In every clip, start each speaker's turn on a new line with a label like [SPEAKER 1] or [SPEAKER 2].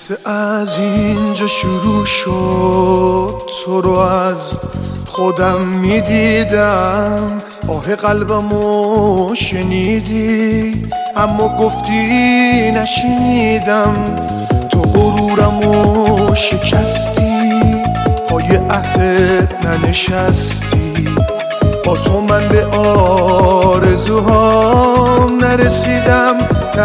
[SPEAKER 1] قصه از اینجا شروع شد، تو رو از خودم میدیدم، آه قلبمو شنیدی اما گفتی نشنیدم. تو غرورمو شکستی، پای عهدت ننشستی، با تو من به آرزوهام نرسیدم.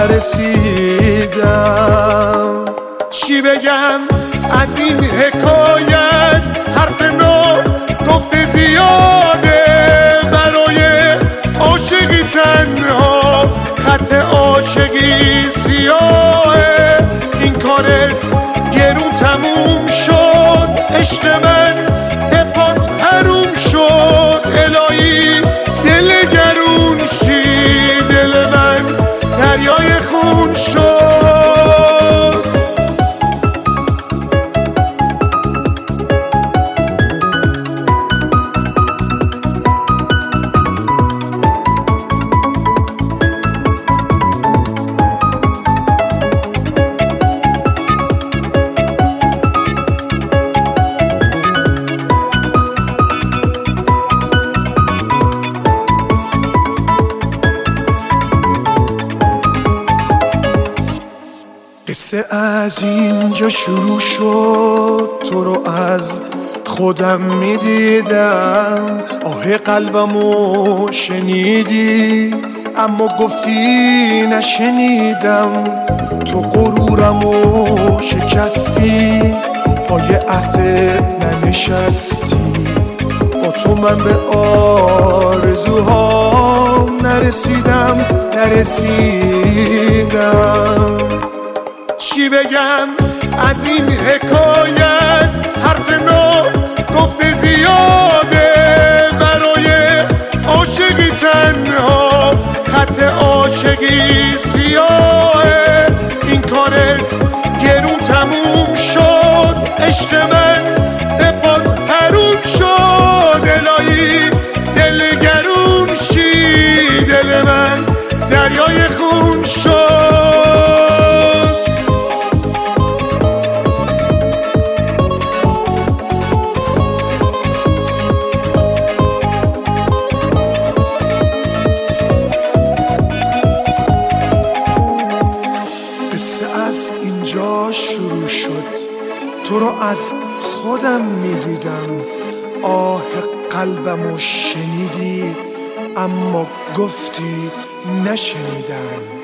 [SPEAKER 1] چی بگم از این حکایت؟ حرف نو گفته زیاده، برای عاشقی تنها خط عاشقی سیاهه. این کارت گرون تموم شد، عشق من پات حروم شد. الهی دل گرون شی، دل من دریای خون شد. قصه از اینجا شروع شد، تو رو از خودم میدیدم، آه قلبمو شنیدی اما گفتی نشنیدم. تو غرورمو شکستی، پای عهدت ننشستی، با تو من به آرزوهام نرسیدم. چی بگم از این حکایت؟ حرف نو گفته زیاده، برای عاشقی تنها خط عاشقی سیاهه. این کارت گرون تموم شد، عشق من به پات حروم شد. الهی دل گرون شی، دل من دریای خون شد. قصه از اینجا شروع شد، تو رو از خودم میدیدم، آه قلبمو شنیدی اما گفتی نشنیدم.